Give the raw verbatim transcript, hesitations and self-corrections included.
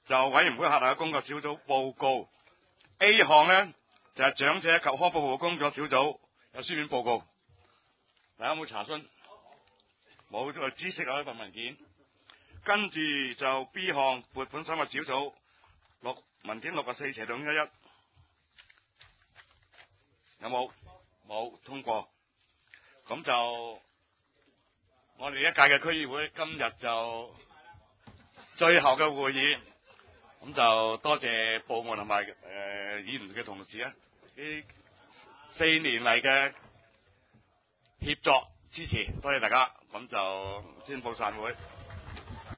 就委員會轄下嘅工作小組報告 A 項呢，就係、是、長者及康復服務工作小組有書面報告，大家有冇查詢？冇就知識有一份文件。跟住就 B 項撥款審核小組六文件六十四斜棟一一有冇？冇通過。咁就我哋一屆嘅區議會今日就最後嘅會議，咁就多謝部門同埋誒議員嘅同事啊，呢四年嚟嘅協作支持，多謝大家。咁就宣佈散會。